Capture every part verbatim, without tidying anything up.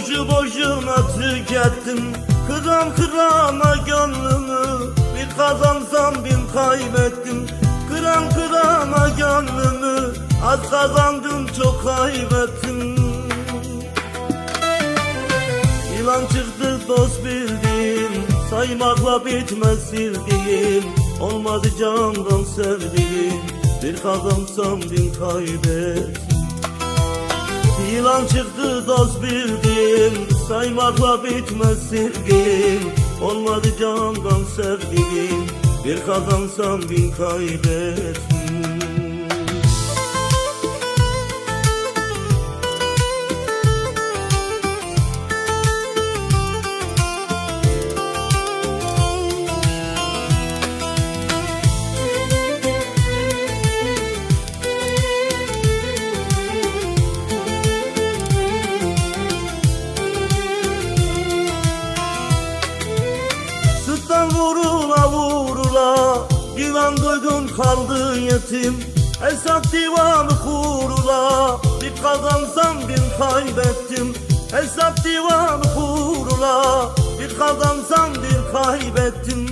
boşu boşuna tükettim. Kıran kırana gönlümü, bir kazansam bin kaybettim. Kıran kırana gönlümü, az kazandım çok kaybettim. Yılan çıktı dost bildiğim, saymakla bitmez sildiğim. Olmadı candan sevdiğim, bir kazansam bin kaybettim. Yılan çıktı dost bildiğim, saymakla bitmez sildiğim. Olmadı candan sevdiğim, bir kazansam bin kaybettim. Sütten vurula vurula, güven duydum kaldı yetim. Hesap divanı kurula, bir kazansam bin kaybettim. Hesap divanı kurula, bir kazansam bir kaybettim.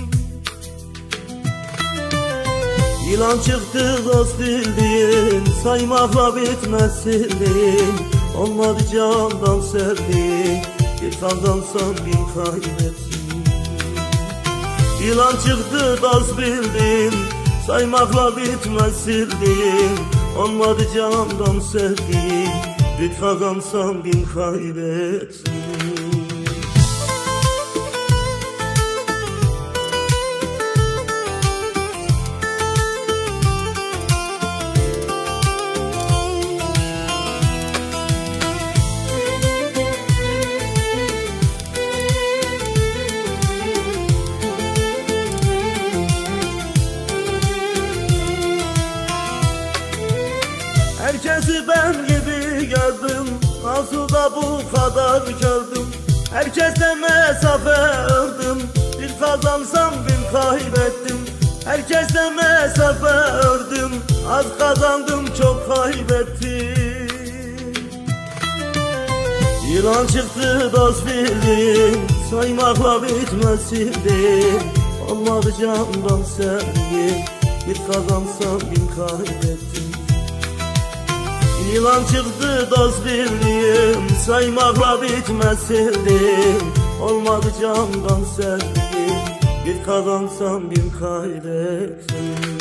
Yılan çıktı dost bildiğin, saymakla bitmez sildiğin. Olmadı candan sevdiğin, bir kazansam bin kaybettim. Yılan çıktı dost bildiğin, saymakla bitmez sildiğin. Olmadı candan sevdiğin, bir kazansam bin kaybettim. Herkesi ben gibi gördüm, nasıl da bu kadar gördüm. Herkesle mesafe ördüm, bir kazansam bin kaybettim. Herkesle mesafe ördüm, az kazandım çok kaybettim. Yılan çıktı dost bildiğin, saymakla bitmez sildiğin. Olmadı candan sevdiğin, bir kazansam bin kaybettim. Yılan çıktı dost bildiğim, saymakla bitmez sildiğim. Olmadı candan sevdiğim, bir kazansam bin kaybettim.